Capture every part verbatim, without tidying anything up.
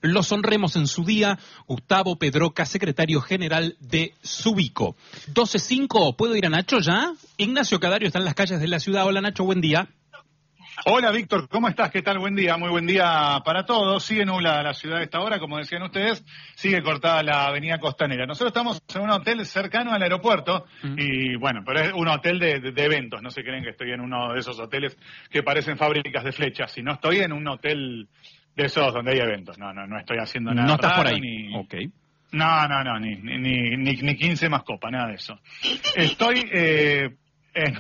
Los honremos en su día. Gustavo Pedroca, secretario general de Subico. doce cinco, ¿puedo ir a Nacho ya? Ignacio Cadario está en las calles de la ciudad. Hola Nacho, buen día. Hola Víctor, ¿cómo estás? ¿Qué tal? Buen día, muy buen día para todos. Sigue nublada la ciudad a esta hora, como decían ustedes, sigue cortada la avenida Costanera. Nosotros estamos en un hotel cercano al aeropuerto mm. y bueno, pero es un hotel de, de, de eventos, no se creen que estoy en uno de esos hoteles que parecen fábricas de flechas, sino estoy en un hotel de esos donde hay eventos. No, no, no estoy haciendo nada. No estás raro, por ahí. Ni... Okay. No, no, no, ni, ni, ni, ni quince más copa, nada de eso. Estoy eh, en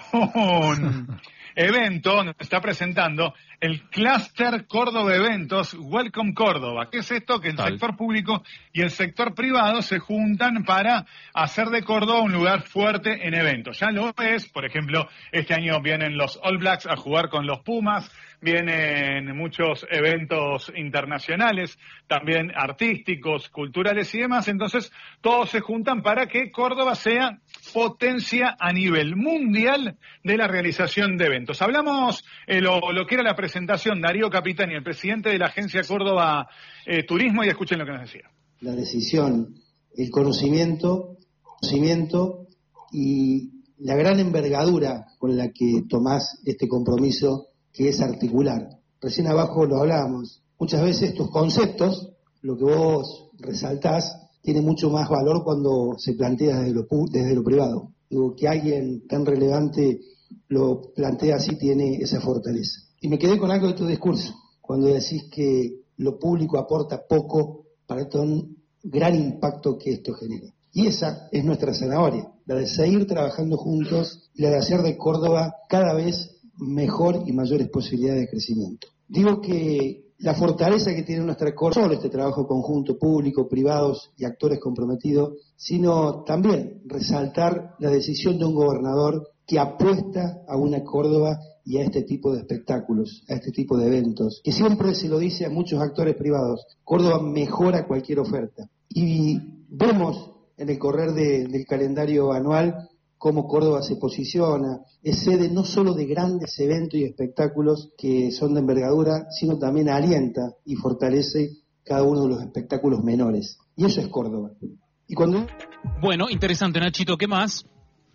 un evento donde se está presentando el Cluster Córdoba Eventos Welcome Córdoba. ¿Qué es esto? Que el Tal. sector público y el sector privado se juntan para hacer de Córdoba un lugar fuerte en eventos. Ya lo es, por ejemplo, este año vienen los All Blacks a jugar con los Pumas, vienen muchos eventos internacionales, también artísticos, culturales y demás, entonces todos se juntan para que Córdoba sea potencia a nivel mundial de la realización de eventos. Hablamos eh, lo, lo que era la presentación, Darío Capitani, el presidente de la Agencia Córdoba eh, Turismo, y escuchen lo que nos decía. La decisión, el conocimiento, conocimiento y la gran envergadura con la que tomás este compromiso, que es articular. Recién abajo lo hablábamos. Muchas veces tus conceptos, lo que vos resaltás, tiene mucho más valor cuando se plantea desde lo, desde lo privado. Digo, que alguien tan relevante lo plantea así tiene esa fortaleza. Y me quedé con algo de tu discurso, cuando decís que lo público aporta poco para el gran impacto que esto genera. Y esa es nuestra zanahoria, la de seguir trabajando juntos y la de hacer de Córdoba cada vez mejor y mayores posibilidades de crecimiento. Digo que la fortaleza que tiene nuestra Córdoba, no solo este trabajo conjunto público, privados y actores comprometidos, sino también resaltar la decisión de un gobernador que apuesta a una Córdoba y a este tipo de espectáculos, a este tipo de eventos, que siempre se lo dice a muchos actores privados, Córdoba mejora cualquier oferta. Y vemos en el correr de, del calendario anual cómo Córdoba se posiciona, es sede no solo de grandes eventos y espectáculos que son de envergadura, sino también alienta y fortalece cada uno de los espectáculos menores. Y eso es Córdoba. Y cuando... Bueno, interesante, Nachito, ¿qué más?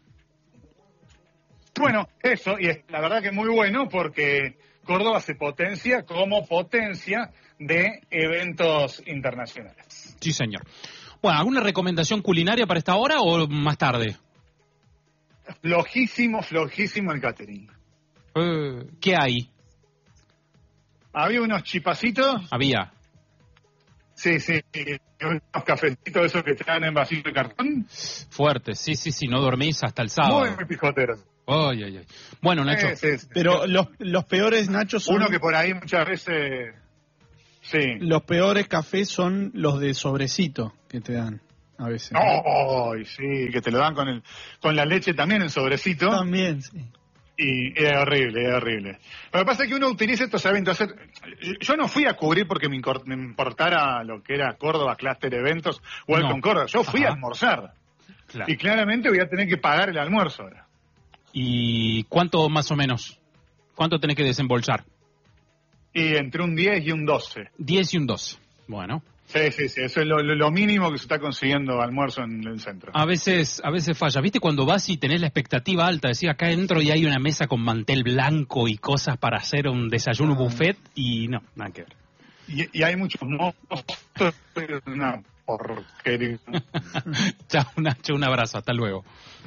Bueno, eso, y es la verdad que muy bueno porque Córdoba se potencia como potencia de eventos internacionales. Sí, señor. Bueno, ¿alguna recomendación culinaria para esta hora o más tarde? Flojísimo, flojísimo el catering. Uh, ¿Qué hay? Había unos chipacitos. Había. Sí, sí, unos cafecitos esos que traen en vasito de cartón. Fuerte, sí, sí, sí, no dormís hasta el sábado. Muy, muy pijoteros. Ay, ay, ay. Bueno, Nacho. Sí, sí, sí. Pero los, los peores, Nacho, son... Uno que por ahí muchas veces... Sí. Los peores cafés son los de sobrecito que te dan a veces. ¡Ay, sí! Que te lo dan con el con la leche también en sobrecito. También, sí. Y es horrible, es horrible. Lo que pasa es que uno utiliza estos eventos. Yo no fui a cubrir porque me importara lo que era Córdoba Cluster Eventos o el No. con Córdoba. Yo fui Ajá. a almorzar. Claro. Y claramente voy a tener que pagar el almuerzo ahora. ¿Y cuánto más o menos? ¿Cuánto tenés que desembolsar? Y entre un diez y un doce. diez y un doce. Bueno. Sí, sí, sí. Eso es lo, lo, lo mínimo que se está consiguiendo almuerzo en el centro. A veces, a veces falla. ¿Viste cuando vas y tenés la expectativa alta? Decís, acá entro y hay una mesa con mantel blanco y cosas para hacer un desayuno buffet y no, nada que ver. Y, y hay muchos monstruos. Una porquería. Chao, Nacho, un abrazo. Hasta luego.